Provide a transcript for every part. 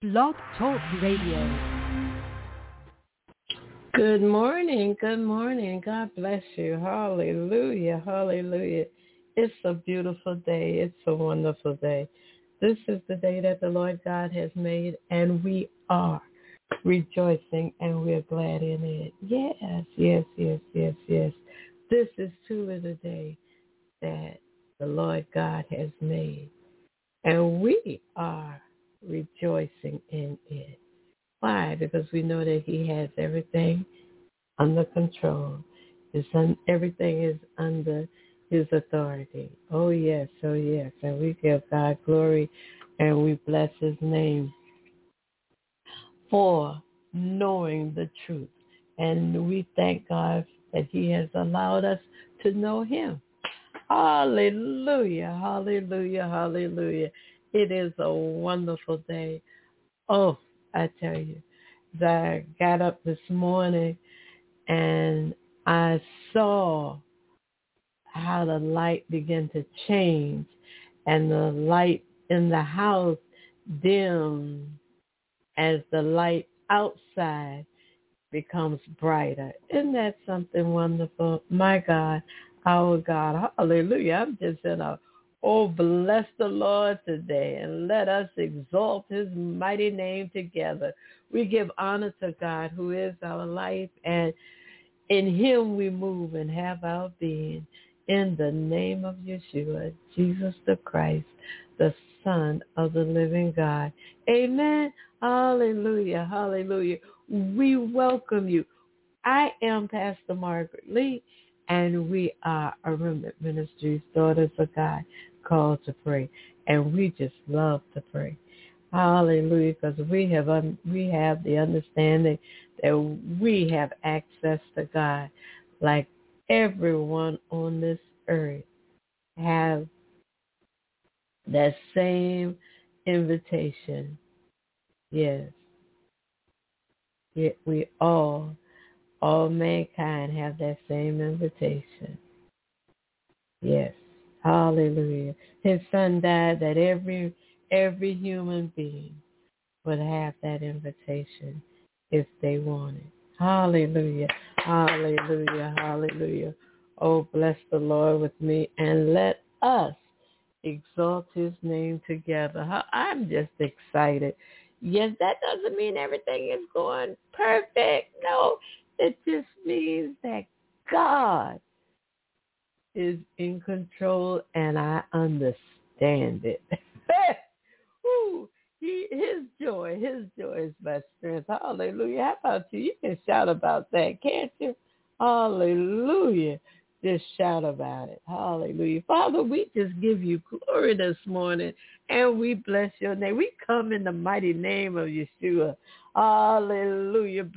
Blog Talk Radio. Good morning. Good morning. God bless you. Hallelujah. Hallelujah. It's a beautiful day. It's a wonderful day. This is the day that the Lord God has made, and we are rejoicing and we're glad in it. Yes, yes, yes, yes, yes. This is truly the day that the Lord God has made, and we are rejoicing in it. Why? Because we know that he has everything under control. Everything is under his authority. Oh, yes, oh, yes. And we give God glory and we bless his name for knowing the truth. And we thank God that he has allowed us to know him. Hallelujah, hallelujah, hallelujah. It is a wonderful day. Oh, I tell you, I got up this morning and I saw how the light began to change and the light in the house dimmed as the light outside becomes brighter. Isn't that something wonderful? My God, our God, hallelujah. I'm just in a, oh, bless the Lord today, and let us exalt his mighty name together. We give honor to God, who is our life, and in him we move and have our being. In the name of Yeshua, Jesus the Christ, the Son of the living God. Amen. Hallelujah. Hallelujah. We welcome you. I am Pastor Margaret Lee, and we are a Remnant Ministries, Daughters of God, called to pray. And we just love to pray. Hallelujah, because we have the understanding that we have access to God like everyone on this earth have that same invitation. Yes. Yet we all mankind have that same invitation. Yes. Hallelujah. His son died that every human being would have that invitation if they want it. Hallelujah. Hallelujah. Hallelujah. Oh, bless the Lord with me, and let us exalt his name together. I'm just excited. Yes, that doesn't mean everything is going perfect. No, it just means that God is in control, and I understand it. Ooh, his joy is my strength. Hallelujah. How about you? You can shout about that, can't you? Hallelujah. Just shout about it. Hallelujah. Father, we just give you glory this morning, and we bless your name. We come in the mighty name of Yeshua. Hallelujah.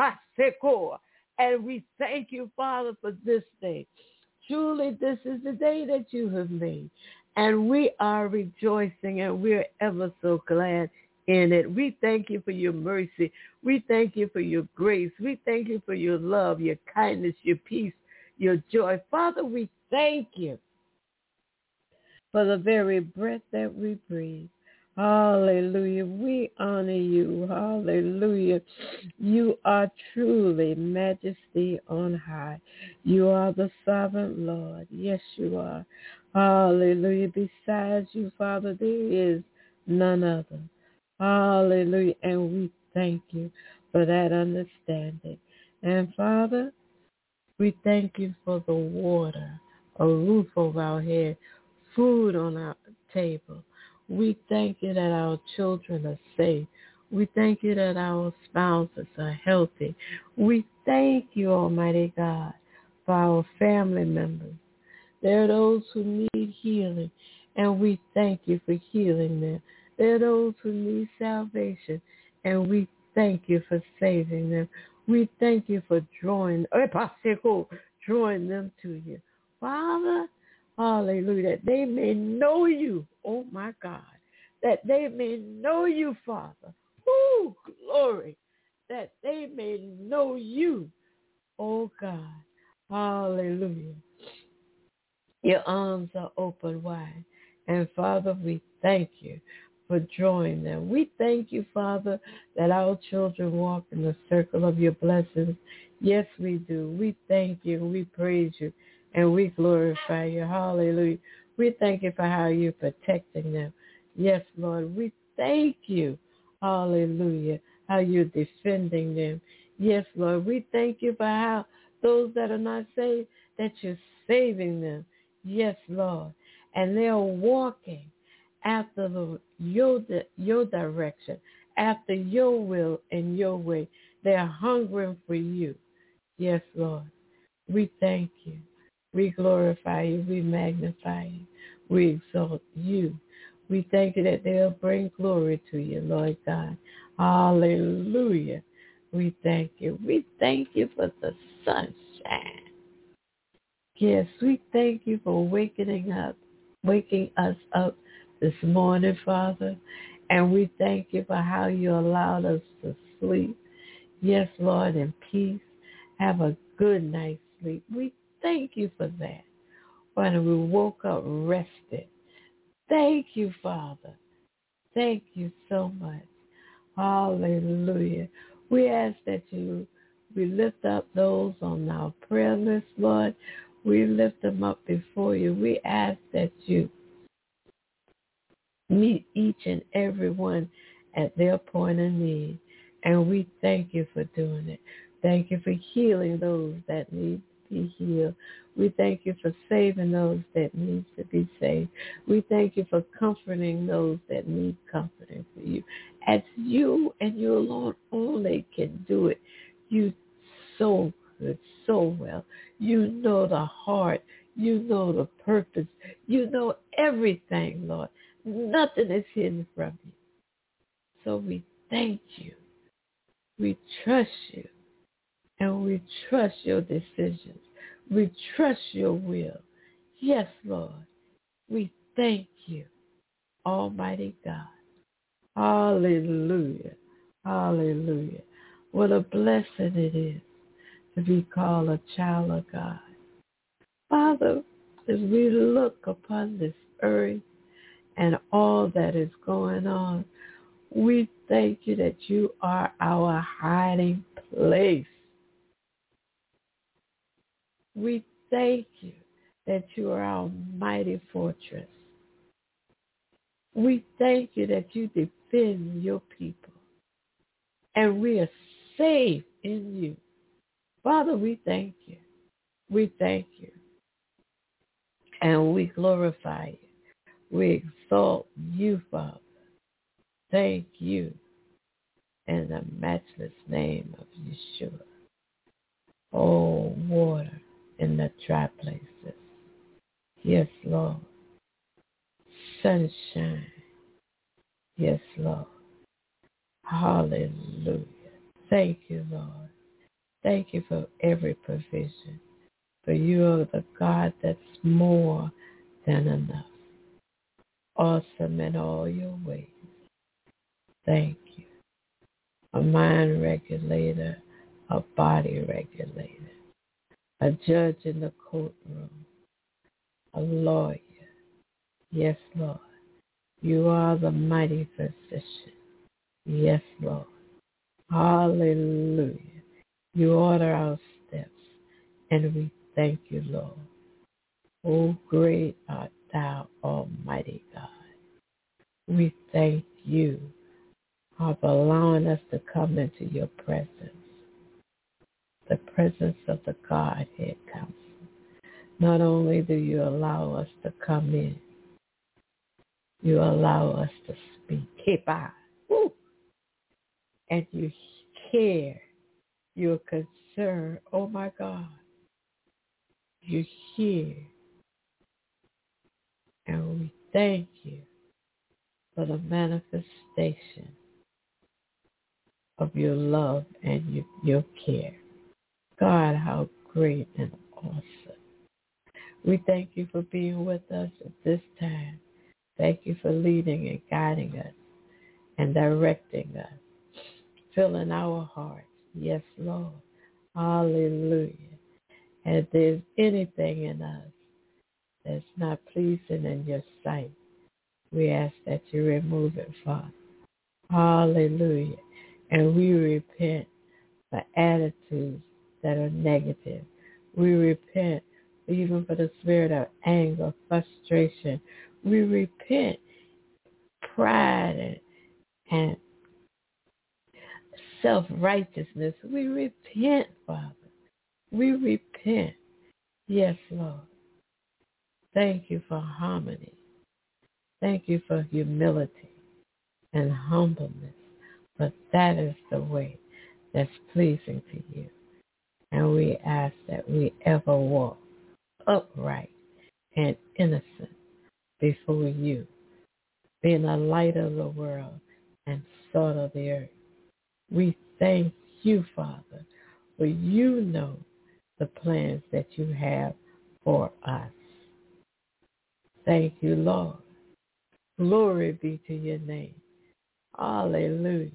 And we thank you, Father, for this day. Truly, this is the day that you have made, and we are rejoicing, and we're ever so glad in it. We thank you for your mercy. We thank you for your grace. We thank you for your love, your kindness, your peace, your joy. Father, we thank you for the very breath that we breathe. Hallelujah. We honor you. Hallelujah. You are truly majesty on high. You are the sovereign Lord. Yes, you are. Hallelujah. Besides you, Father, there is none other. Hallelujah. And we thank you for that understanding. And Father, we thank you for the water, a roof over our head, food on our table. We thank you that our children are safe. We thank you that our spouses are healthy. We thank you, Almighty God, for our family members. There are those who need healing, and we thank you for healing them. There are those who need salvation, and we thank you for saving them. We thank you for drawing them to you. Father, hallelujah, that they may know you. Oh, my God. That they may know you, Father. Ooh, glory. That they may know you. Oh, God. Hallelujah. Your arms are open wide. And, Father, we thank you for drawing them. We thank you, Father, that our children walk in the circle of your blessings. Yes, we do. We thank you, we praise you, and we glorify you. Hallelujah. We thank you for how you're protecting them. Yes, Lord, we thank you. Hallelujah. How you're defending them. Yes, Lord, we thank you for how those that are not saved, that you're saving them. Yes, Lord. And they're walking after your direction, after your will and your way. They're hungering for you. Yes, Lord. We thank you. We glorify you. We magnify you. We exalt you. We thank you that they'll bring glory to you, Lord God. Hallelujah. We thank you. We thank you for the sunshine. Yes, we thank you for waking us up this morning, Father. And we thank you for how you allowed us to sleep. Yes, Lord, in peace. Have a good night's sleep. We thank you for that. Father, we woke up rested. Thank you, Father. Thank you so much. Hallelujah. We ask that we lift up those on our prayer list, Lord. We lift them up before you. We ask that you meet each and every one at their point of need. And we thank you for doing it. Thank you for healing those that need to be healed. We thank you for saving those that need to be saved. We thank you for comforting those that need comforting for you. As you and you alone only can do it. You so good, so well. You know the heart. You know the purpose. You know everything, Lord. Nothing is hidden from you. So we thank you. We trust you. And we trust your decisions. We trust your will. Yes, Lord. We thank you, Almighty God. Hallelujah. Hallelujah. What a blessing it is to be called a child of God. Father, as we look upon this earth and all that is going on, we thank you that you are our hiding place. We thank you that you are our mighty fortress. We thank you that you defend your people. And we are safe in you. Father, we thank you. We thank you. And we glorify you. We exalt you, Father. Thank you in the matchless name of Yeshua. Oh, water in the dry places. Yes, Lord. Sunshine. Yes, Lord. Hallelujah. Thank you, Lord. Thank you for every provision. For you are the God that's more than enough. Awesome in all your ways. Thank you. A mind regulator, a body regulator, a judge in the courtroom, a lawyer. Yes, Lord. You are the mighty physician. Yes, Lord. Hallelujah. You order our steps, and we thank you, Lord. Oh, great art thou, Almighty God. We thank you for allowing us to come into your presence, the presence of the Godhead Council. Not only do you allow us to come in, you allow us to speak. Kipa. Woo. And you care. You're concerned. Oh, my God. You hear. And we thank you for the manifestation of your love and your care. God, how great and awesome. We thank you for being with us at this time. Thank you for leading and guiding us and directing us, filling our hearts. Yes, Lord. Hallelujah. And if there's anything in us that's not pleasing in your sight, We ask that you remove it, Father. Hallelujah. And we repent for attitudes that are negative. We repent even for the spirit of anger, frustration. We repent pride and self-righteousness. We repent, Father. We repent. Yes, Lord. Thank you for harmony. Thank you for humility and humbleness. But that is the way that's pleasing to you. And we ask that we ever walk upright and innocent before you, being a light of the world and salt of the earth. We thank you, Father, for you know the plans that you have for us. Thank you, Lord. Glory be to your name. Hallelujah.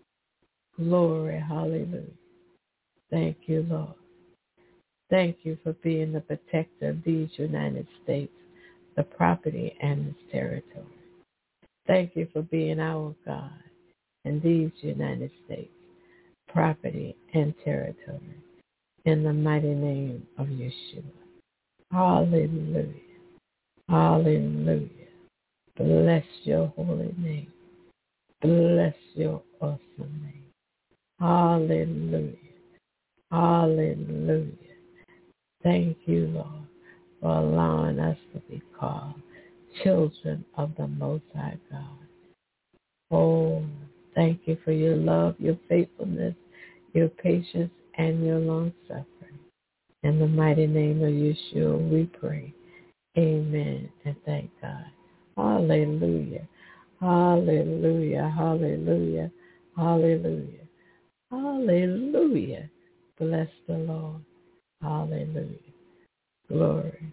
Glory, hallelujah. Thank you, Lord. Thank you for being the protector of these United States, the property and its territory. Thank you for being our God in these United States, property and territory. In the mighty name of Yeshua. Hallelujah. Hallelujah. Bless your holy name. Bless your awesome name. Hallelujah. Hallelujah. Thank you, Lord, for allowing us to be called children of the Most High God. Oh, thank you for your love, your faithfulness, your patience, and your long-suffering. In the mighty name of Yeshua, we pray. Amen, and thank God. Hallelujah. Hallelujah. Hallelujah. Hallelujah. Hallelujah. Bless the Lord. Hallelujah. Glory.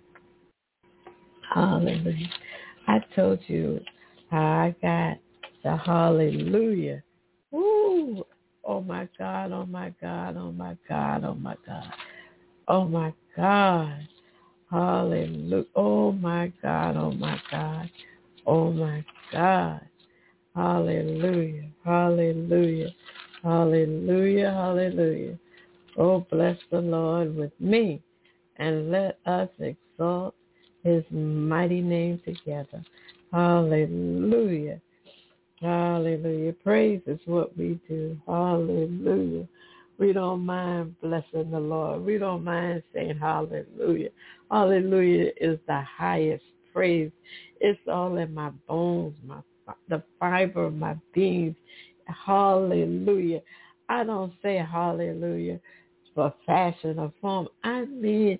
Hallelujah. I told you how I got the hallelujah. Ooh. Oh my God, oh my God, oh my God, oh my God. Oh my God. Hallelujah. Oh my God, oh my God. Oh my God. Hallelujah. Hallelujah. Hallelujah. Hallelujah. Oh, bless the Lord with me, and let us exalt his mighty name together. Hallelujah. Hallelujah. Praise is what we do. Hallelujah. We don't mind blessing the Lord. We don't mind saying hallelujah. Hallelujah is the highest praise. It's all in my bones, the fiber of my being. Hallelujah. I don't say hallelujah for fashion or form. I mean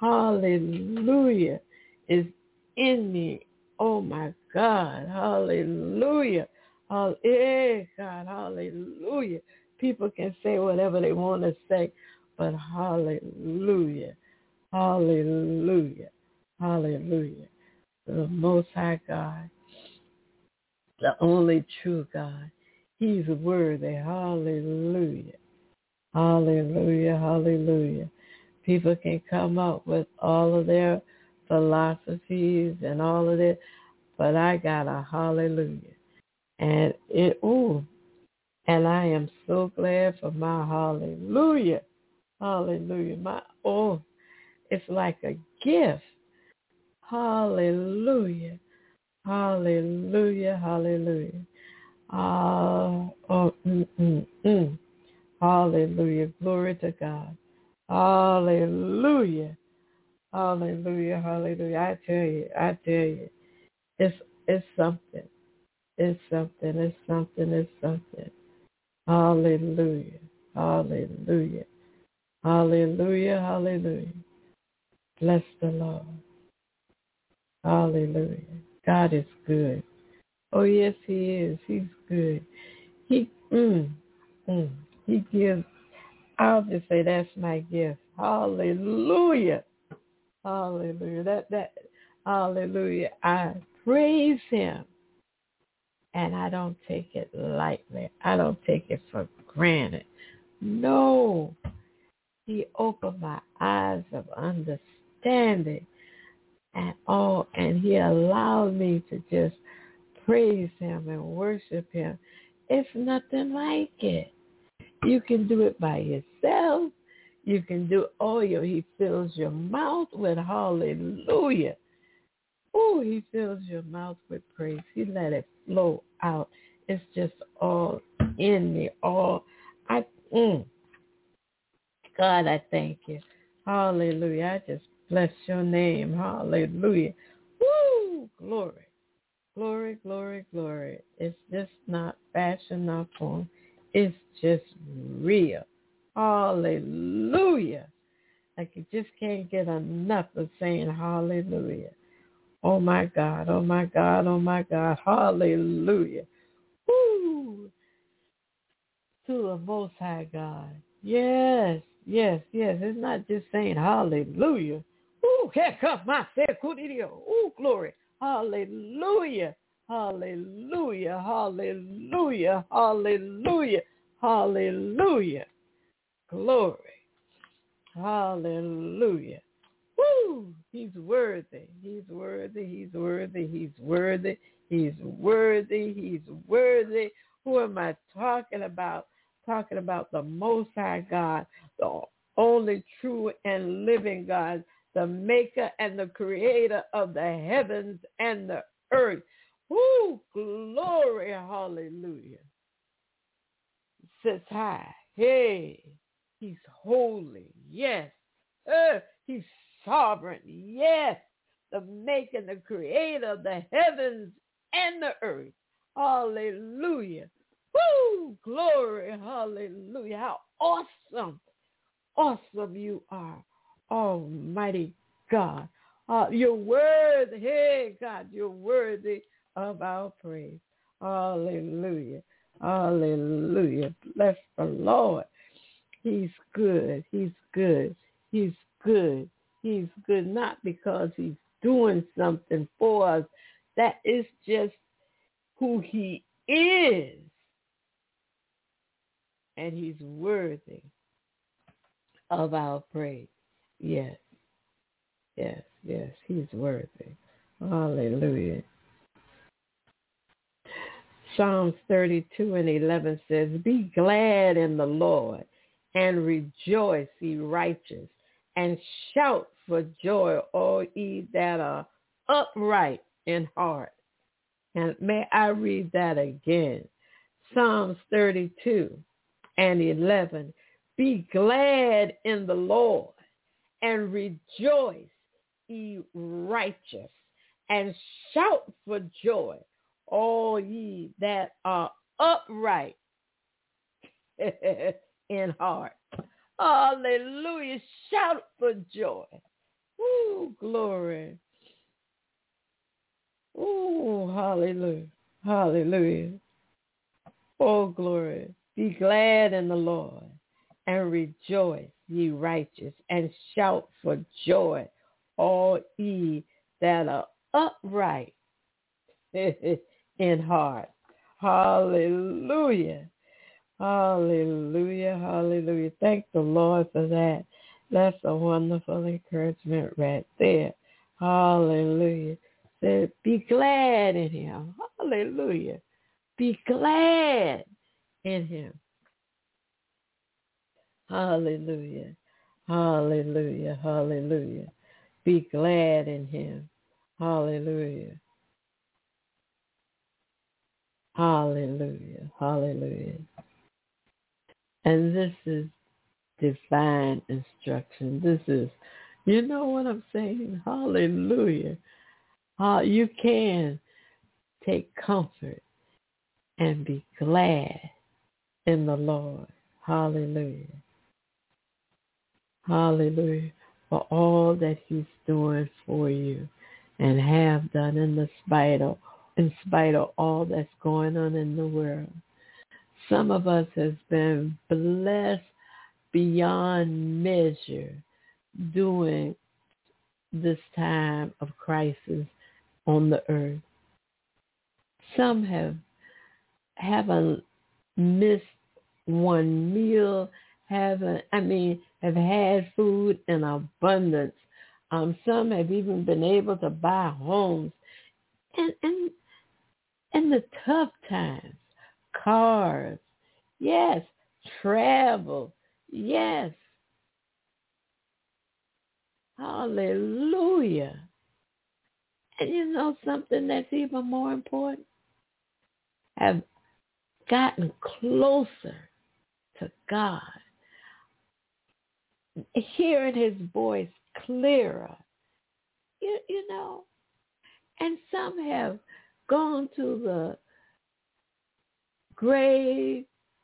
hallelujah is in me. Oh my God. Hallelujah. God, hallelujah. People can say whatever they want to say, but hallelujah. Hallelujah. Hallelujah. The Most High God, the only true God. He's worthy. Hallelujah. Hallelujah. Hallelujah. People can come up with all of their philosophies and all of it, but I got a hallelujah. And and I am so glad for my hallelujah. Hallelujah. It's like a gift. Hallelujah. Hallelujah. Hallelujah. Hallelujah. Glory to God. Hallelujah. Hallelujah. Hallelujah. I tell you. It's something. It's something. It's something. It's something. Hallelujah. Hallelujah. Hallelujah. Hallelujah. Bless the Lord. Hallelujah. God is good. Oh, yes, he is. He's good. He gives. I'll just say that's my gift. Hallelujah. Hallelujah. Hallelujah. I praise him. And I don't take it lightly. I don't take it for granted. No. He opened my eyes of understanding and he allowed me to just praise him and worship him. It's nothing like it. You can do it by yourself. You can do he fills your mouth with hallelujah. Oh, he fills your mouth with praise. He let it flow out. It's just all in me. God, I thank you. Hallelujah. I just bless your name. Hallelujah. Woo! Glory. Glory, glory, glory. It's just not fashion or form. It's just real. Hallelujah. Like you just can't get enough of saying hallelujah. Oh my God, oh my God, oh my God. Hallelujah. Woo! To the Most High God. Yes, yes, yes. It's not just saying hallelujah. Ooh, here comes my Sekudidio. Ooh, glory. Hallelujah. Hallelujah. Hallelujah. Hallelujah. Hallelujah. Glory. Hallelujah. Woo! He's worthy. He's worthy. He's worthy. He's worthy. He's worthy. He's worthy. Who am I talking about? Talking about the Most High God, the only true and living God, the maker and the creator of the heavens and the earth. Woo! Glory. Hallelujah. Sits high. Hey, he's holy. Yes. He's sovereign. Yes. The maker and the creator of the heavens and the earth. Hallelujah. Woo! Glory. Hallelujah. How awesome. Awesome you are, Almighty God. You're worthy. Hey, God, you're worthy of our praise. Hallelujah. Hallelujah. Bless the Lord. He's good. He's good. He's good. He's good not because he's doing something for us. That is just who he is. And he's worthy of our praise. Yes. Yes. Yes. He's worthy. Hallelujah. Psalms 32:11 says, "Be glad in the Lord and rejoice, ye righteous, and shout for joy, all ye that are upright in heart." And may I read that again. Psalms 32:11. "Be glad in the Lord and rejoice, ye righteous, and shout for joy, all ye that are upright in heart." Hallelujah. Shout for joy. Ooh, glory. Ooh, hallelujah. Hallelujah. Oh, glory. Be glad in the Lord and rejoice, ye righteous, and shout for joy, all ye that are upright in heart. Hallelujah. Hallelujah. Hallelujah. Thank the Lord for that. That's a wonderful encouragement right there. Hallelujah. Said, be glad in him. Hallelujah. Be glad in him. Hallelujah. Hallelujah. Hallelujah. Be glad in him. Hallelujah. Hallelujah. Hallelujah. And this is divine instruction. This is, you know what I'm saying? Hallelujah. You can take comfort and be glad in the Lord. Hallelujah. Hallelujah. For all that he's doing for you and have done in spite of all that's going on in the world. Some of us has been blessed beyond measure during this time of crisis on the earth. Some haven't missed one meal, have had food in abundance. Some have even been able to buy homes. And In the tough times, cars, yes, travel, yes, hallelujah. And you know something that's even more important? Have gotten closer to God, hearing his voice clearer, you know. And some have gone to the graveyard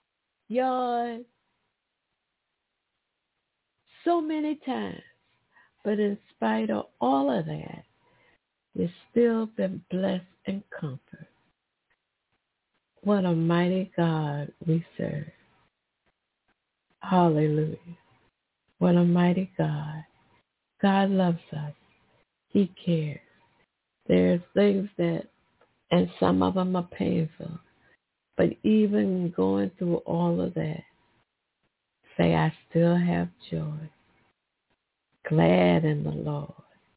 so many times. But in spite of all of that, you've still been blessed and comforted. What a mighty God we serve. Hallelujah. What a mighty God. God loves us. He cares. There's things that, and some of them are painful, but even going through all of that, say, I still have joy. Glad in the Lord.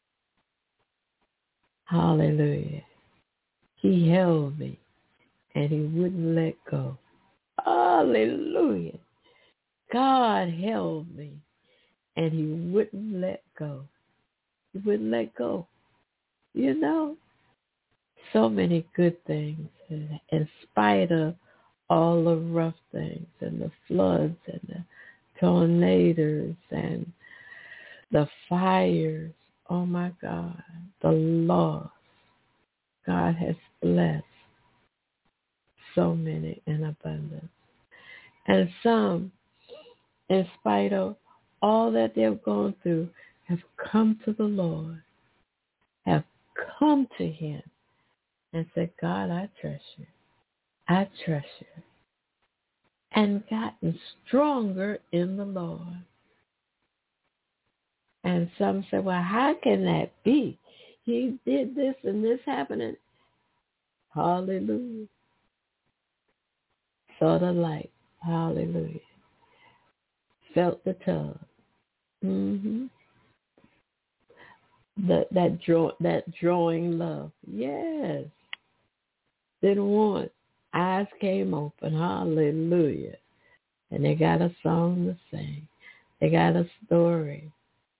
Hallelujah. He held me and he wouldn't let go. Hallelujah. God held me and he wouldn't let go. He wouldn't let go. You know, so many good things in spite of all the rough things and the floods and the tornadoes and the fires. Oh my God, the loss. God has blessed so many in abundance. And some, in spite of all that they've gone through, have come to the Lord, have come to him and said, God, I trust you. I trust you. And gotten stronger in the Lord. And some say, well, how can that be? He did this and this happened. Hallelujah. Saw the light. Hallelujah. Felt the tug. Mm-hmm. That drawing love. Yes. Didn't want. Eyes came open. Hallelujah. And they got a song to sing. They got a story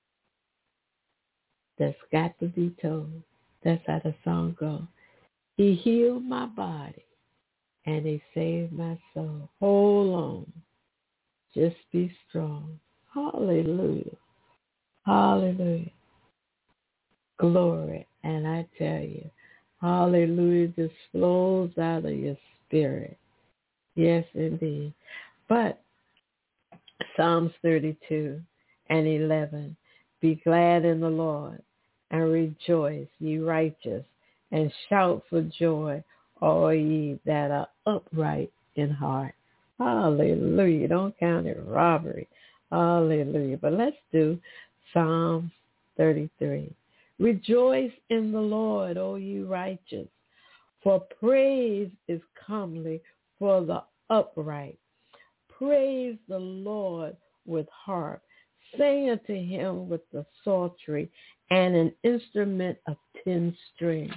that's got to be told. That's how the song goes. He healed my body and he saved my soul. Hold on. Just be strong. Hallelujah. Hallelujah. Glory. And I tell you, hallelujah just flows out of your spirit. Yes, indeed. But Psalms 32 and 11, be glad in the Lord and rejoice, ye righteous, and shout for joy, all ye that are upright in heart. Hallelujah. Don't count it robbery. Hallelujah. But let's do Psalms 33. Rejoice in the Lord, O ye righteous, for praise is comely for the upright. Praise the Lord with harp. Sing unto him with the psaltery and an instrument of 10 strings.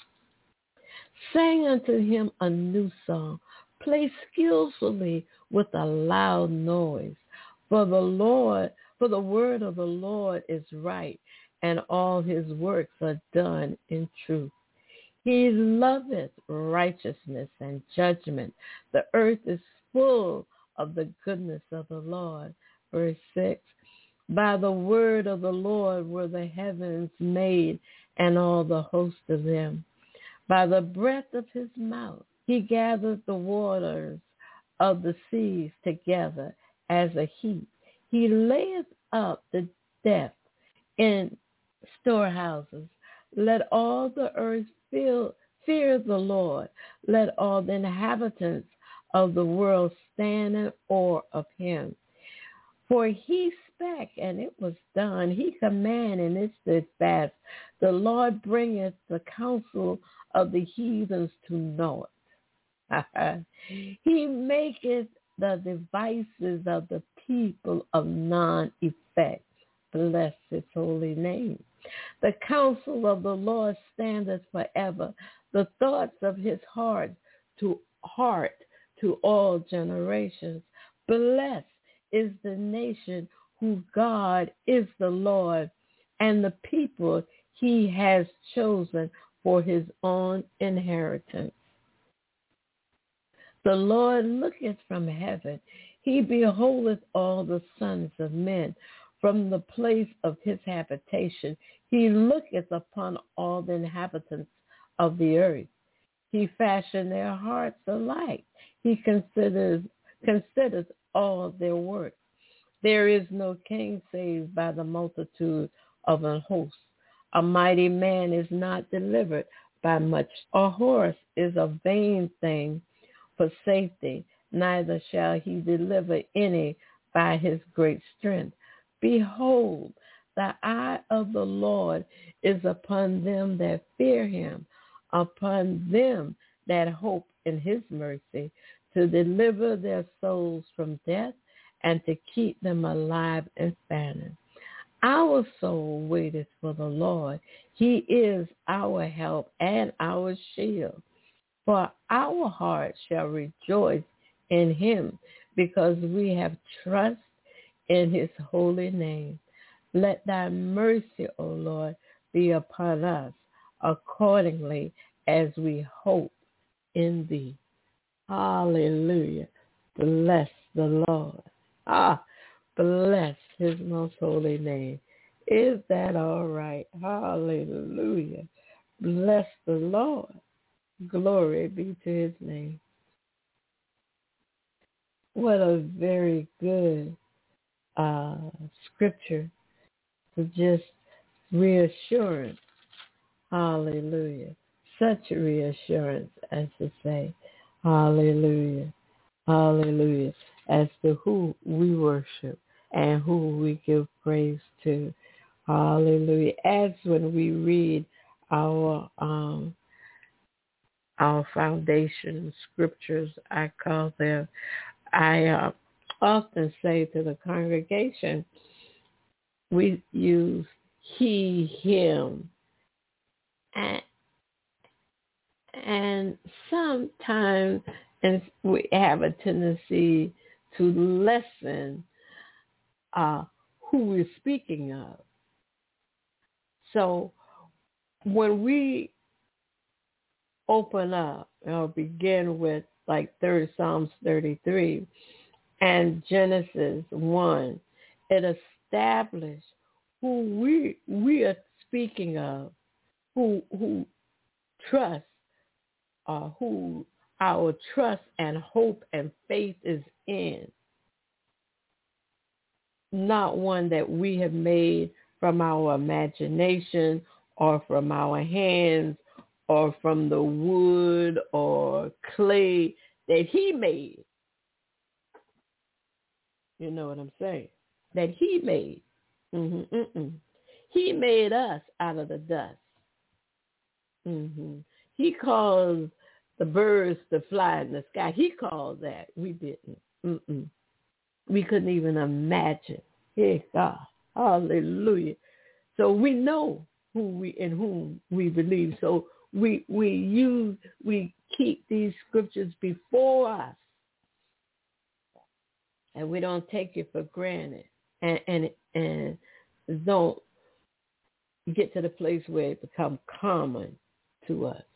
Sing unto him a new song. Play skillfully with a loud noise. For the word of the Lord is right, and all his works are done in truth. He loveth righteousness and judgment. The earth is full of the goodness of the Lord. Verse 6, by the word of the Lord were the heavens made, and all the host of them. By the breath of his mouth he gathered the waters of the seas together as a heap. He layeth up the depth in storehouses. Let all the earth fear the Lord. Let all the inhabitants of the world stand in awe of him. For he spake, and it was done. He commanded, and it stood fast. The Lord bringeth the counsel of the heathens to naught. He maketh the devices of the people of non-effect. Bless his holy name. The counsel of the Lord standeth forever. the thoughts of his heart to all generations. Blessed is the nation whose God is the Lord, and the people he has chosen for his own inheritance. The Lord looketh from heaven. He beholdeth all the sons of men from the place of his habitation. He looketh upon all the inhabitants of the earth. He fashioned their hearts alike. He considers all their works. There is no king saved by the multitude of an host. A mighty man is not delivered by much. A horse is a vain thing for safety, neither shall he deliver any by his great strength. Behold, the eye of the Lord is upon them that fear him, upon them that hope in his mercy, to deliver their souls from death and to keep them alive in famine. Our soul waiteth for the Lord. He is our help and our shield. For our heart shall rejoice in him, because we have trust in his holy name. Let thy mercy, O Lord, be upon us accordingly as we hope in thee. Hallelujah. Bless the Lord. Bless his most holy name. Is that all right? Hallelujah. Bless the Lord. Glory be to his name. What a very good scripture for just reassurance. Hallelujah. Such a reassurance, as to say, hallelujah, hallelujah, as to who we worship and who we give praise to. Hallelujah. As when we read our foundation scriptures, I call them, I often say to the congregation, we use he, him, and sometimes we have a tendency to lessen who we're speaking of. So when we open up or begin with like Psalms 33 and Genesis 1, it established who we are speaking of, who trust, who our trust and hope and faith is in. Not one that we have made from our imagination or from our hands or from the wood or clay that he made. You know what I'm saying? That he made. He made us out of the dust. He caused the birds to fly in the sky. He called that. We didn't. We couldn't even imagine. Hey, God. Hallelujah. So we know in whom we believe. So we keep these scriptures before us, and we don't take it for granted, and don't get to the place where it becomes common to us.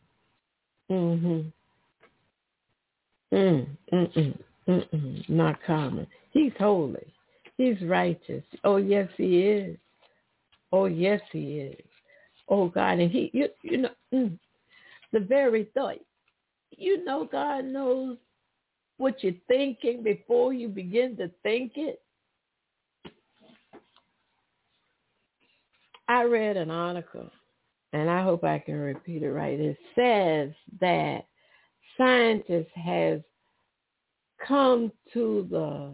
Not common. He's holy. He's righteous. Oh, yes, he is. Oh, yes, he is. Oh, God. And he, you know, the very thought, you know, God knows what you're thinking before you begin to think it. I read an article, and I hope I can repeat it right. It says that scientists have come to the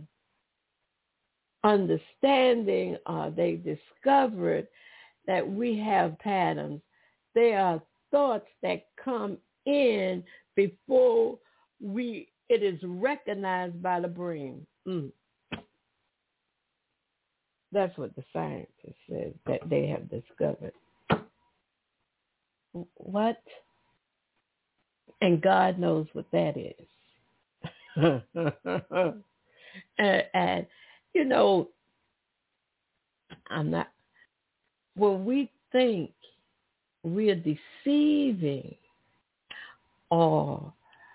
understanding, they discovered that we have patterns. They are thoughts that come in before it is recognized by the brain. That's what the scientists said that they have discovered. What? And God knows what that is. and, you know, I'm not, when we think we're deceiving or,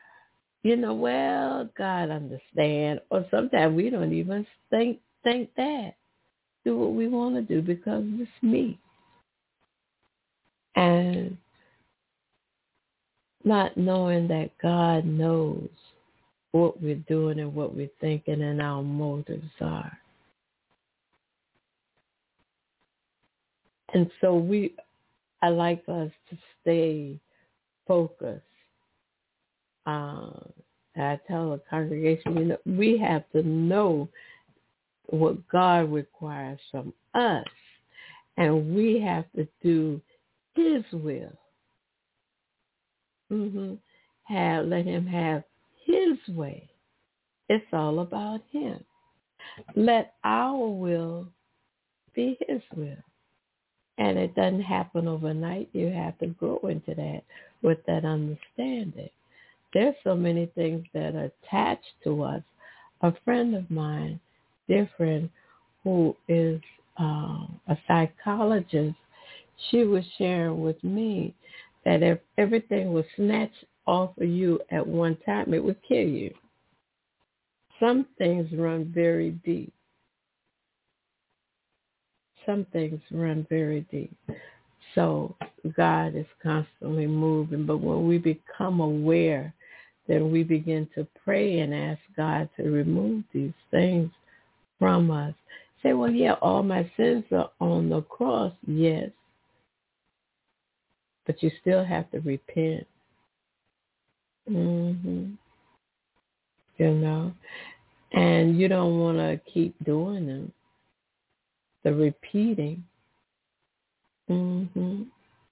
well, God understand, or sometimes we don't even think that. Do what we want to do because it's me. And not knowing that God knows what we're doing and what we're thinking and our motives are. And so I like us to stay focused. I tell the congregation, we have to know what God requires from us, and we have to do His will. Let Him have His way. It's all about Him. Let our will be His will. And it doesn't happen overnight. You have to grow into that with that understanding. There's so many things that are attached to us. A friend of mine, dear friend, who is a psychologist, she was sharing with me that if everything was snatched off of you at one time, it would kill you. Some things run very deep. Some things run very deep. So God is constantly moving. But when we become aware, then we begin to pray and ask God to remove these things from us. Say, well, yeah, all my sins are on the cross. Yes. But you still have to repent. And you don't want to keep doing them. The repeating. And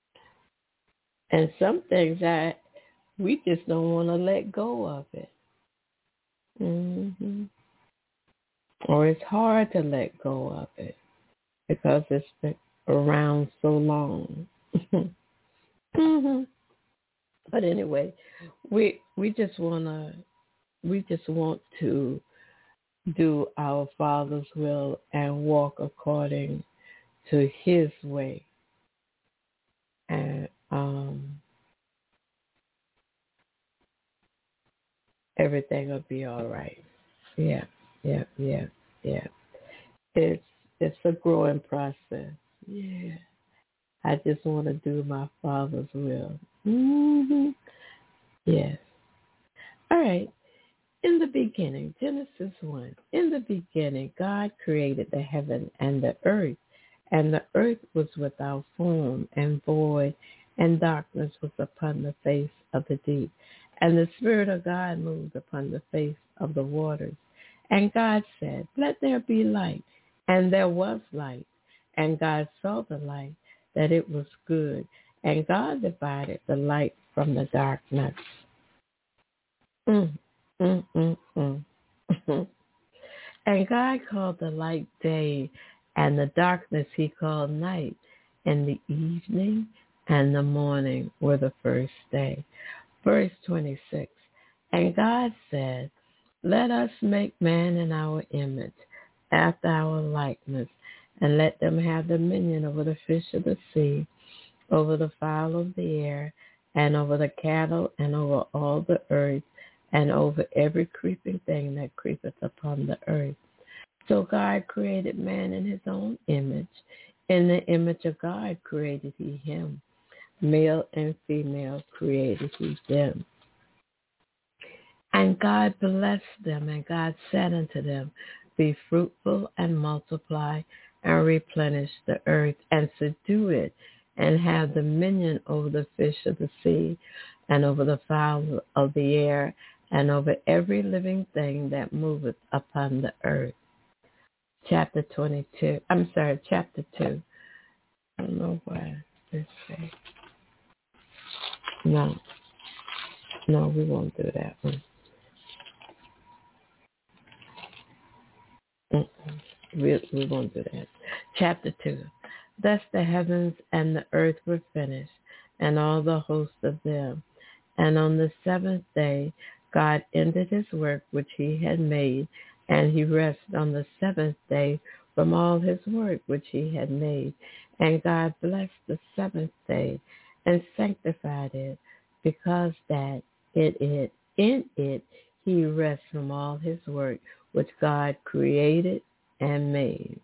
some things we just don't want to let go of it. Or it's hard to let go of it because it's been around so long. But anyway, we just want to do our Father's will and walk according to His way. And everything will be all right. Yeah. It's a growing process. Yeah. I just want to do my Father's will. Yes. All right. In the beginning, Genesis 1, in the beginning, God created the heaven and the earth was without form and void, and darkness was upon the face of the deep. And the Spirit of God moved upon the face of the waters. And God said, let there be light. And there was light. And God saw the light, that it was good. And God divided the light from the darkness. And God called the light day, and the darkness He called night. And the evening and the morning were the first day. Verse 26. And God said, let us make man in our image, after our likeness, and let them have dominion over the fish of the sea, over the fowl of the air, and over the cattle, and over all the earth, and over every creeping thing that creepeth upon the earth. So God created man in His own image. In the image of God created He him. Male and female created He them. And God blessed them, and God said unto them, be fruitful and multiply, and replenish the earth, and subdue it, and have dominion over the fish of the sea, and over the fowl of the air, and over every living thing that moveth upon the earth. Chapter 2. I don't know why this say. No, we won't do that one. We won't do that. Chapter 2. Thus the heavens and the earth were finished, and all the host of them. And on the seventh day, God ended his work which he had made, and he rested on the seventh day from all his work which he had made. And God blessed the seventh day and sanctified it, because that in it he rests from all his work which God created and made.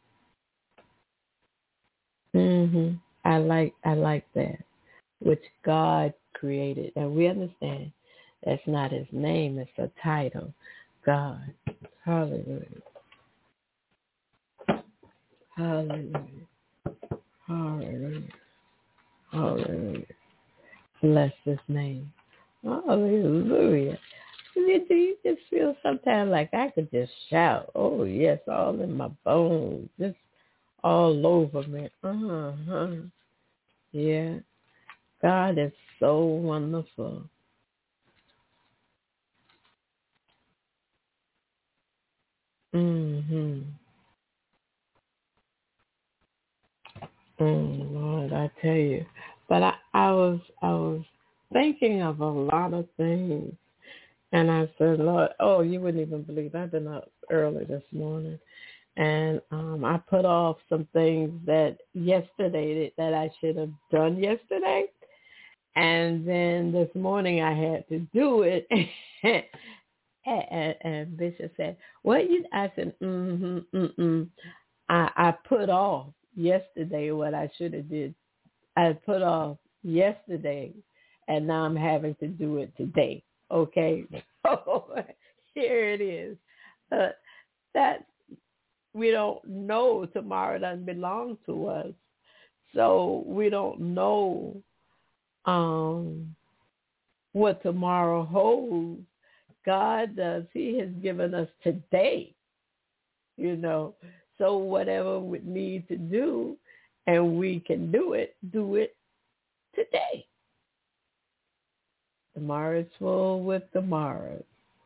I like that. Which God created. And we understand that's not his name, it's a title. God. Hallelujah. Hallelujah. Hallelujah. Hallelujah. Bless his name. Hallelujah. Do you just feel sometimes like I could just shout? Oh, yes, all in my bones. Just all over me. Yeah. God is so wonderful. Lord, I tell you. But I was thinking of a lot of things. And I said, Lord, you wouldn't even believe I've been up early this morning. And I put off some things that yesterday that I should have done yesterday. And then this morning I had to do it. and Bishop said, I said, I put off yesterday what I should have did. I put off yesterday, and now I'm having to do it today. Okay, so here it is. That we don't know, tomorrow doesn't belong to us, so we don't know what tomorrow holds. God does. He has given us today, So whatever we need to do, and we can do it today. Tomorrow is full with tomorrow's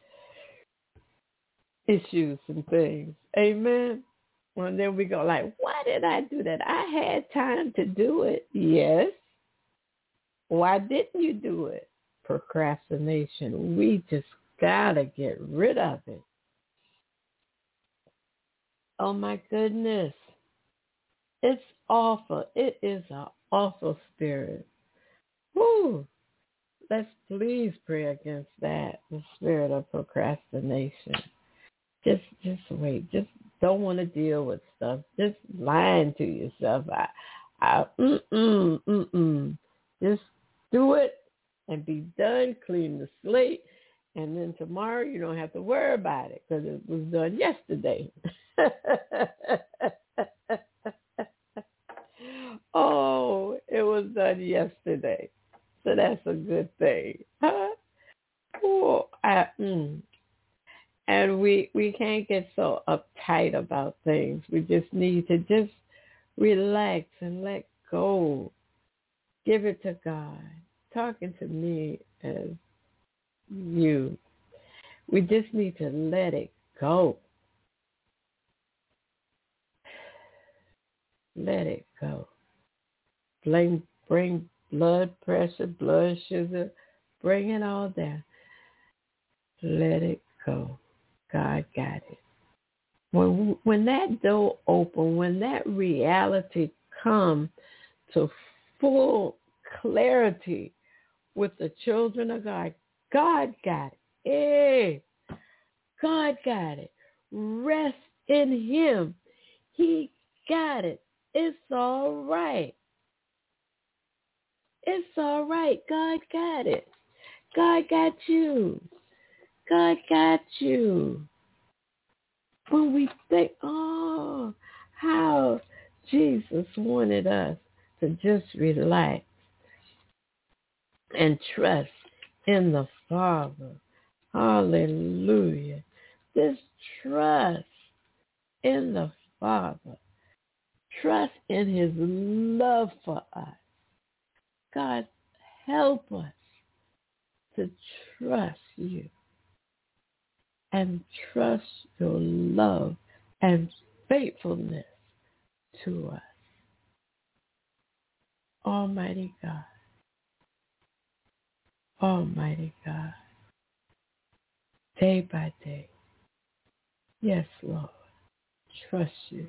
issues and things. Amen. And then we go like, why did I do that? I had time to do it. Yes. Why didn't you do it? Procrastination. We just got to get rid of it. Oh, my goodness. It's awful. It is an awful spirit. Woo. Let's please pray against that, the spirit of procrastination. Just wait. Just don't want to deal with stuff. Just lying to yourself. Just do it and be done. Clean the slate. And then tomorrow you don't have to worry about it because it was done yesterday. Oh, it was done yesterday. So that's a good thing. And we can't get so uptight about things. We just need to just relax and let go. Give it to God. Talking to me as you. We just need to let it go. Let it go. Bring blood pressure, blood sugar. Bring it all down. Let it go. God got it. When that door open, when that reality comes to full clarity with the children of God, God got it. Hey, God got it. Rest in him. He got it. It's all right. It's all right. God got it. God got you. God got you. When we think, how Jesus wanted us to just relax and trust in the Father. Hallelujah. Just trust in the Father. Trust in his love for us. God, help us to trust you and trust your love and faithfulness to us. Almighty God. Almighty God, day by day. Yes, Lord, trust you.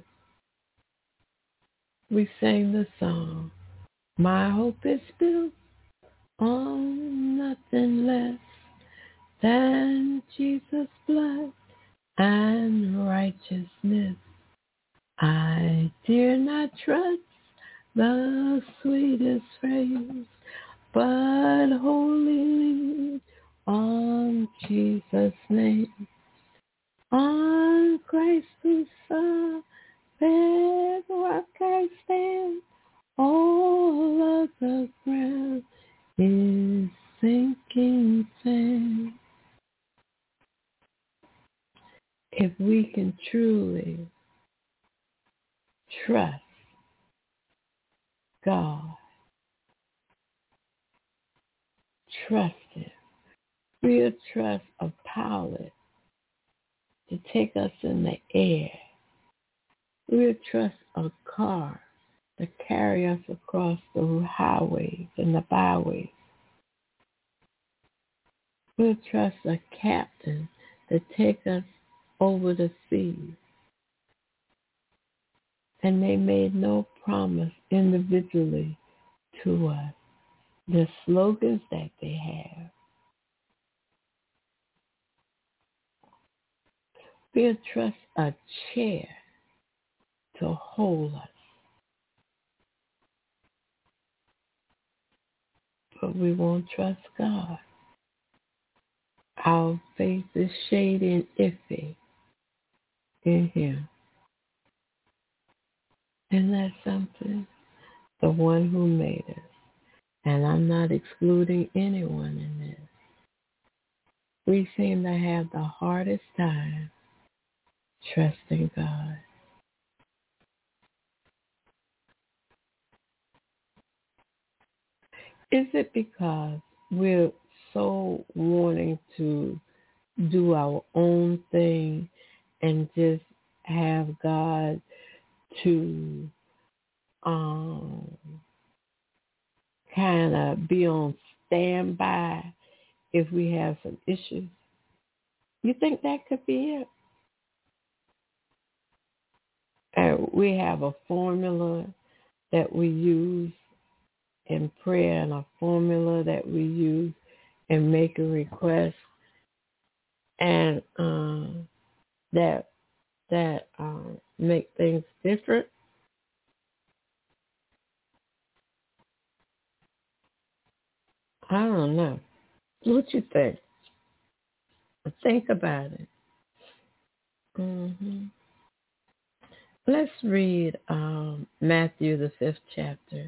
We sang the song, my hope is built on nothing less than Jesus' blood and righteousness. I dare not trust the sweetest phrase, but wholly lean on Jesus' name. On Christ whose solid rock I stand, all of the ground is sinking sand. If we can truly trust God, trust Him, we'll trust a pilot to take us in the air. We'll trust a car to carry us across the highways and the byways. We'll trust a captain to take us over the seas. And they made no promise individually to us. The slogans that they have. We'll trust a chair to hold us. But we won't trust God. Our faith is shady and iffy in Him. Isn't that something? The one who made us. And I'm not excluding anyone in this. We seem to have the hardest time trusting God. Is it because we're so wanting to do our own thing and just have God to kind of be on standby if we have some issues? You think that could be it? And we have a formula that we use in prayer and a formula that we use in making requests, and that make things different. I don't know. What you think? Think about it. Let's read Matthew, the 5th chapter.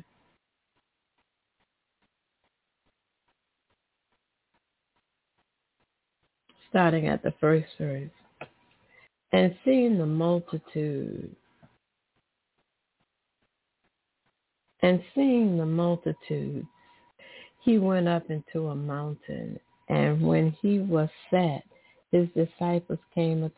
Starting at the first verse. And seeing the multitude, he went up into a mountain, and when he was set, his disciples came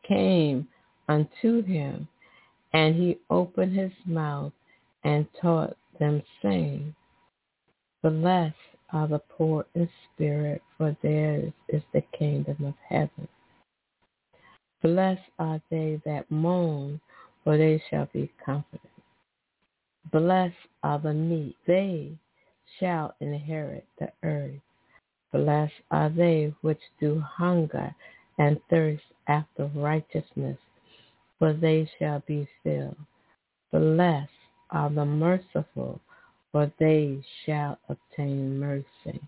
unto him, and he opened his mouth and taught them, saying, Blessed are the poor in spirit, for theirs is the kingdom of heaven. Blessed are they that mourn, for they shall be comforted. Blessed are the meek, they shall inherit the earth. Blessed are they which do hunger and thirst after righteousness, for they shall be filled. Blessed are the merciful, for they shall obtain mercy.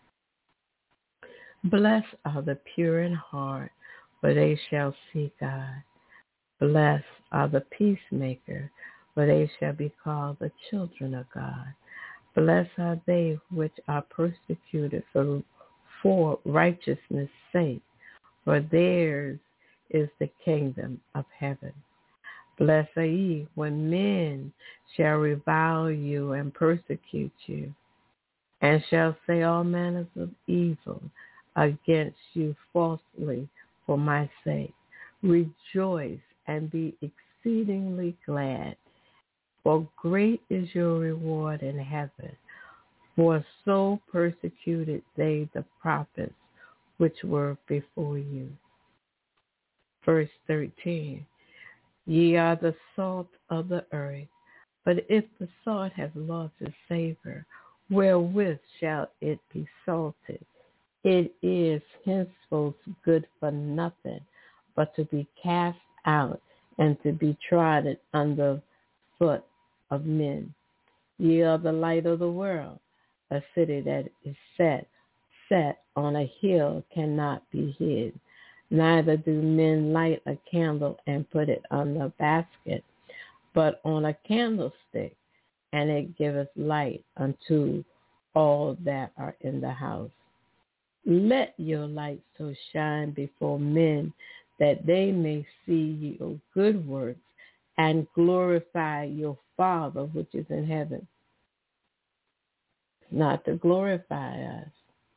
Blessed are the pure in heart, for they shall see God. Blessed are the peacemakers, for they shall be called the children of God. Blessed are they which are persecuted for righteousness' sake, for theirs is the kingdom of heaven. Blessed are ye when men shall revile you and persecute you, and shall say all manners of evil against you falsely for my sake. Rejoice and be exceedingly glad, for great is your reward in heaven. For so persecuted they the prophets which were before you. Verse 13. Ye are the salt of the earth, but if the salt have lost its savor, wherewith shall it be salted? It is henceforth good for nothing, but to be cast out and to be trodden under foot of men. Ye are the light of the world. A city that is set on a hill cannot be hid. Neither do men light a candle and put it on a basket, but on a candlestick, and it giveth light unto all that are in the house. Let your light so shine before men that they may see your good works and glorify your Father which is in heaven. Not to glorify us.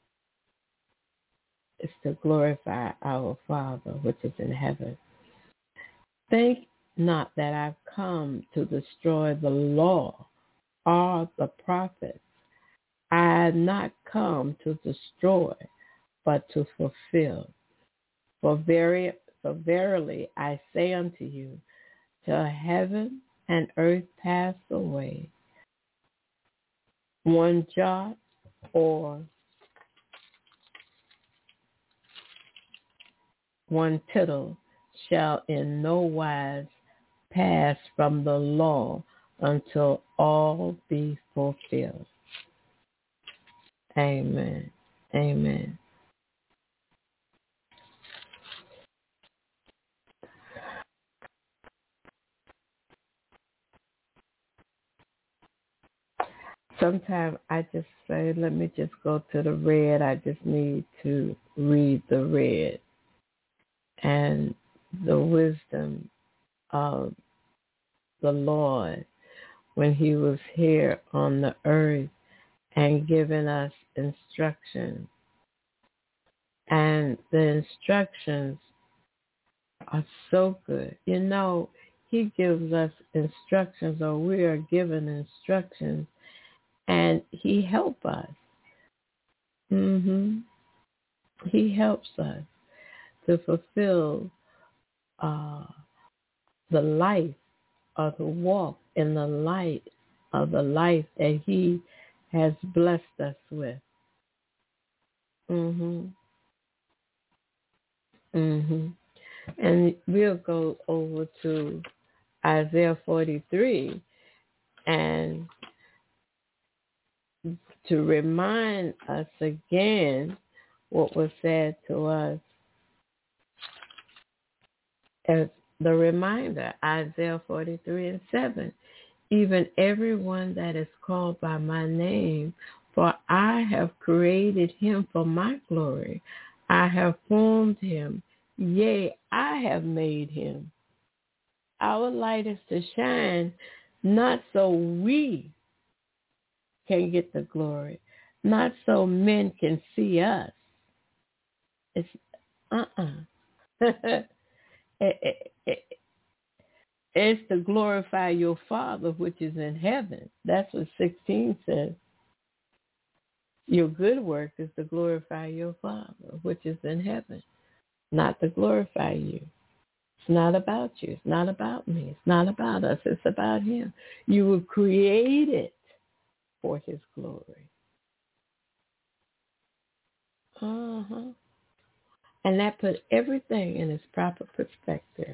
It's to glorify our Father which is in heaven. Think not that I've come to destroy the law or the prophets. I have not come to destroy, but to fulfill. For verily I say unto you, till heaven and earth pass away, one jot or one tittle shall in no wise pass from the law until all be fulfilled. Amen. Amen. Sometimes I just say, let me just go to the red. I just need to read the red. And the wisdom of the Lord when he was here on the earth and giving us instructions. And the instructions are so good. You know, he gives us instructions, or we are given instructions, and he helps us. He helps us to fulfill the life, or to walk in the light of the life that he has blessed us with. And we'll go over to Isaiah 43 and to remind us again what was said to us as the reminder, Isaiah 43:7. Even everyone that is called by my name, for I have created him for my glory. I have formed him. Yea, I have made him. Our light is to shine, not so we can get the glory, not so men can see us. It's It's to glorify your Father which is in heaven. That's what 16 says. Your good work is to glorify your Father which is in heaven, not to glorify you. It's not about you. It's not about me. It's not about us. It's about him. You were created for his glory. And that put everything in its proper perspective.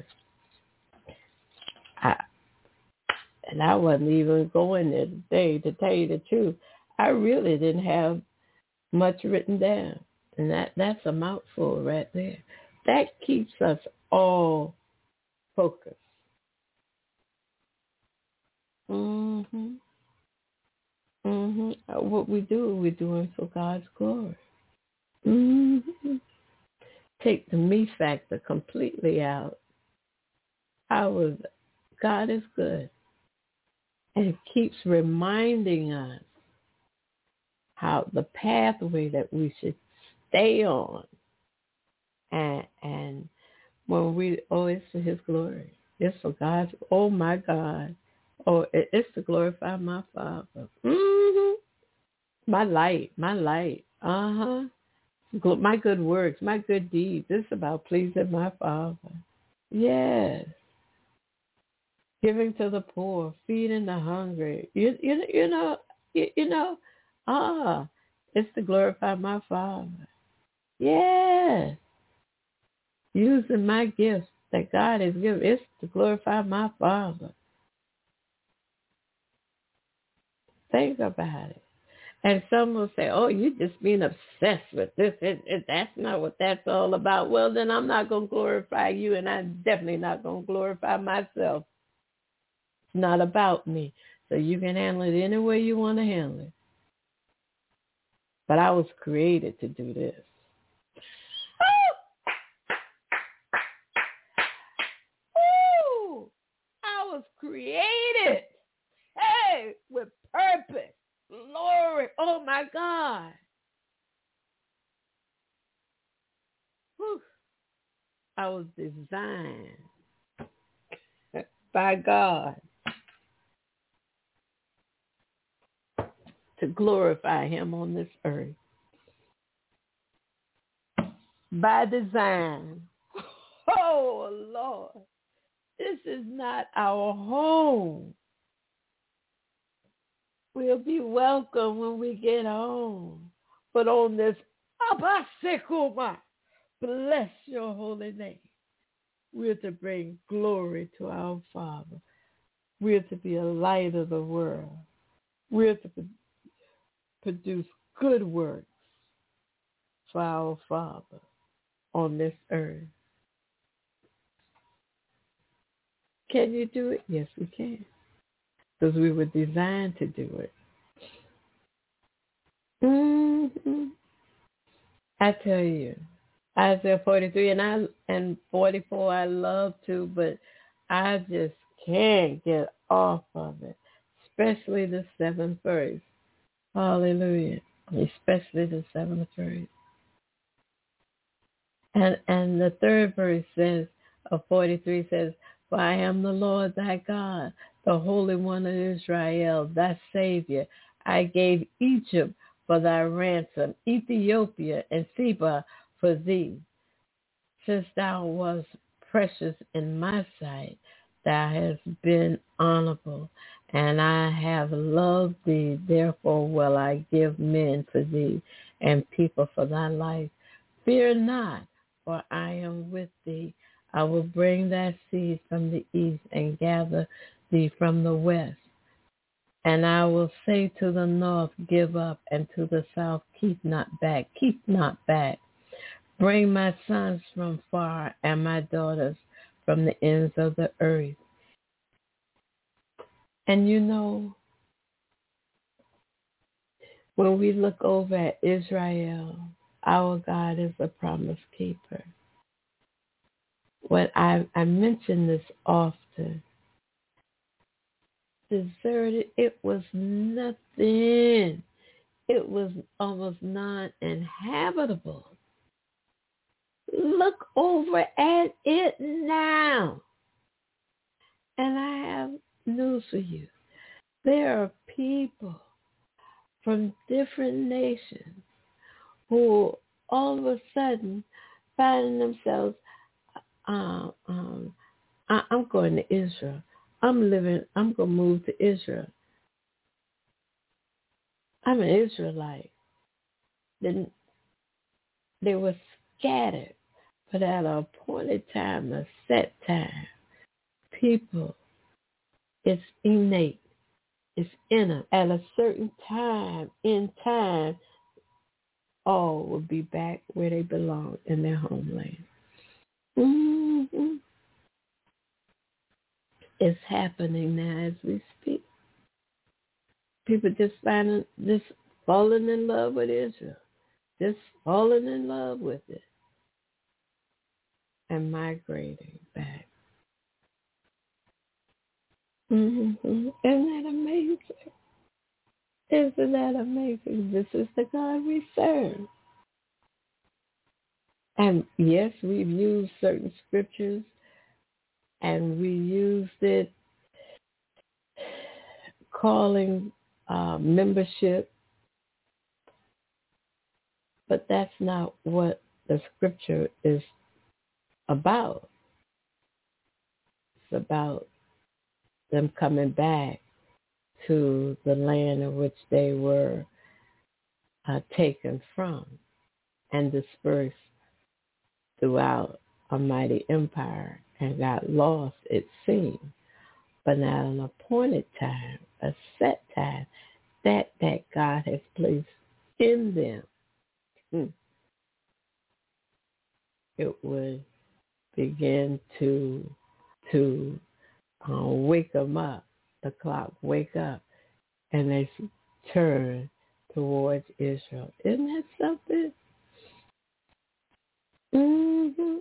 I wasn't even going there today, to tell you the truth. I really didn't have much written down. And that's a mouthful right there. That keeps us all focused. What we do, we're doing for God's glory. Take the me factor completely out. God is good. And it keeps reminding us how the pathway that we should stay on. And when it's for his glory. It's for God's, oh my God. Oh, it's to glorify my Father. My light, my light. Uh-huh. My good works, my good deeds. It's about pleasing my Father. Yes. Giving to the poor, feeding the hungry. You know, ah, it's to glorify my Father. Yes. Using my gifts that God has given. It's to glorify my Father. Think about it. And some will say, oh, you're just being obsessed with this. That's not what that's all about. Well, then I'm not going to glorify you, and I'm definitely not going to glorify myself. It's not about me. So you can handle it any way you want to handle it. But I was created to do this. Woo! I was created, hey, with purpose, glory. Oh, my God. Whew. I was designed by God to glorify him on this earth. By design. Oh, Lord. This is not our home. We'll be welcome when we get home. But on this Abasekuma, bless your holy name. We're to bring glory to our Father. We're to be a light of the world. We're to produce good works for our Father on this earth. Can you do it? Yes, we can. Because we were designed to do it. Mm-hmm. I tell you, Isaiah 43 and 44 I love too, but I just can't get off of it, especially the 7th verse. Hallelujah. Especially the 7th verse. And the 3rd verse says, of 43 says, for I am the Lord thy God, the Holy One of Israel, thy Savior. I gave Egypt for thy ransom, Ethiopia and Seba for thee. Since thou wast precious in my sight, thou hast been honorable, and I have loved thee. Therefore will I give men for thee, and people for thy life. Fear not, for I am with thee. I will bring thy seed from the east and gather thee from the west. And I will say to the north, give up, and to the south, keep not back. Keep not back. Bring my sons from far and my daughters from the ends of the earth. And you know, when we look over at Israel, our God is a promise keeper. When I mention this often, deserted, it was nothing. It was almost non-inhabitable. Look over at it now. And I have news for you. There are people from different nations who all of a sudden find themselves, I'm going to Israel. I'm going to move to Israel. I'm an Israelite. Then they were scattered, but at a appointed time, a set time, people, it's innate. It's in them. At a certain time, in time, all will be back where they belong in their homeland. Mm-hmm. It's happening now as we speak. People just falling in love with Israel, just falling in love with it, and migrating back. Mm-hmm. Isn't that amazing? Isn't that amazing? This is the God we serve. And yes, we've used certain scriptures, and we used it calling membership But that's not what the scripture is about. It's about them coming back to the land in which they were taken from and dispersed throughout a mighty empire and got lost, it seemed. But now an appointed time, a set time, that God has placed in them, it would begin to wake them up. The clock wake up, and they turn towards Israel. Isn't that something? Mm-hmm.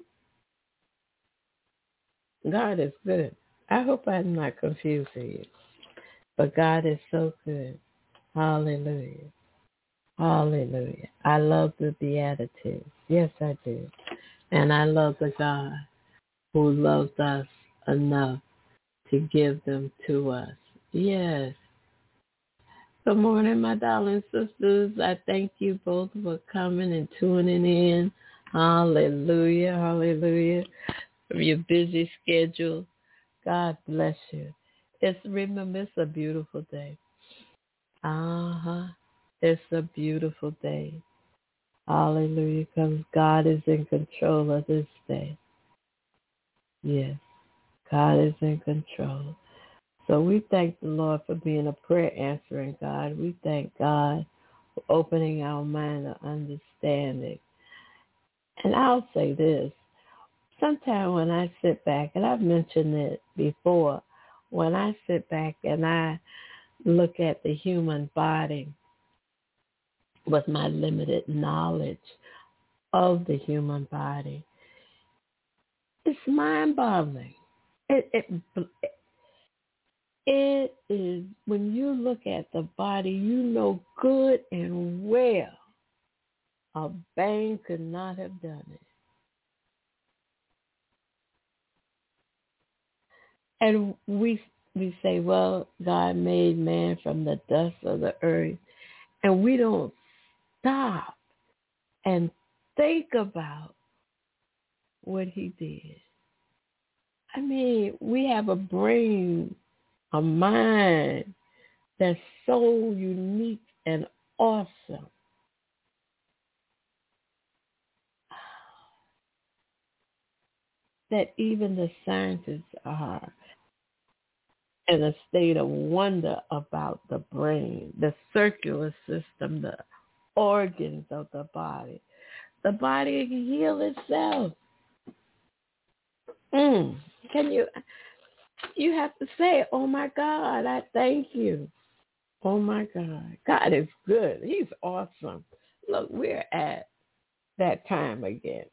God is good. I hope I'm not confusing you, but God is so good. Hallelujah. Hallelujah. I love the Beatitudes. Yes, I do. And I love the God who loved us enough to give them to us. Yes. Good morning, my darling sisters. I thank you both for coming and tuning in. Hallelujah. Hallelujah. From your busy schedule. God bless you. Remember, it's a beautiful day. It's a beautiful day. Hallelujah. Because God is in control of this day. Yes. God is in control. So we thank the Lord for being a prayer answering God. We thank God for opening our mind to understanding. And I'll say this. Sometimes when I sit back, and I've mentioned it before, when I sit back and I look at the human body with my limited knowledge of the human body, it's mind-boggling. It is, when you look at the body, you know good and well a bang could not have done it. And we say, well, God made man from the dust of the earth. And we don't stop and think about what he did. I mean, we have a brain, a mind that's so unique and awesome. That even the scientists are in a state of wonder about the brain, the circular system, the organs of the body. The body can heal itself. Can you have to say, oh my God, I thank you. Oh my God. God is good. He's awesome. Look, we're at that time again.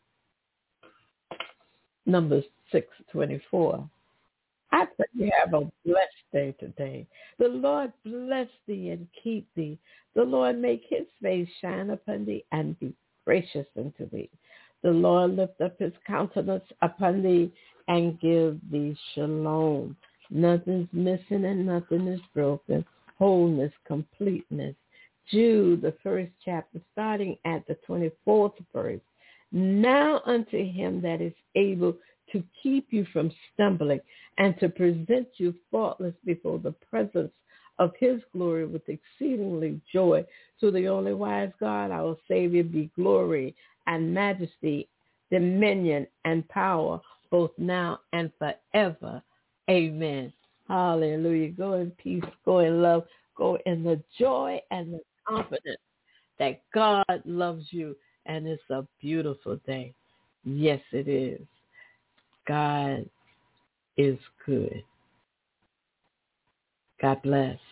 Numbers 6:24. I pray you have a blessed day today. The Lord bless thee and keep thee. The Lord make his face shine upon thee and be gracious unto thee. The Lord lift up his countenance upon thee and give thee shalom. Nothing's missing and nothing is broken. Wholeness, completeness. Jude, the first chapter, starting at the 24th verse. Now unto him that is able to keep you from stumbling and to present you faultless before the presence of his glory with exceedingly joy. To the only wise God, our Savior, be glory and majesty, dominion and power, both now and forever. Amen. Hallelujah. Go in peace, go in love, go in the joy and the confidence that God loves you, and it's a beautiful day. Yes, it is. God is good. God bless.